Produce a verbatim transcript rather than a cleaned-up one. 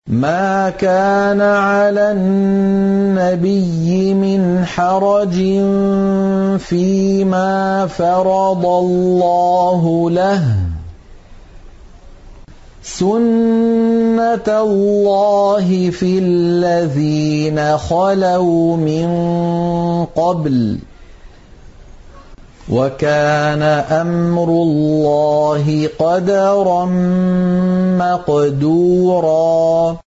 مَا كَانَ عَلَى النَّبِيِّ مِنْ حَرَجٍ فِيمَا فَرَضَ اللَّهُ لَهُ ۖ سُنَّةَ اللَّهِ فِي الَّذِينَ خَلَوْا مِن قَبْلُ ۚ وَكَانَ أَمْرُ اللَّهِ قَدَرًا مَّقْدُورًا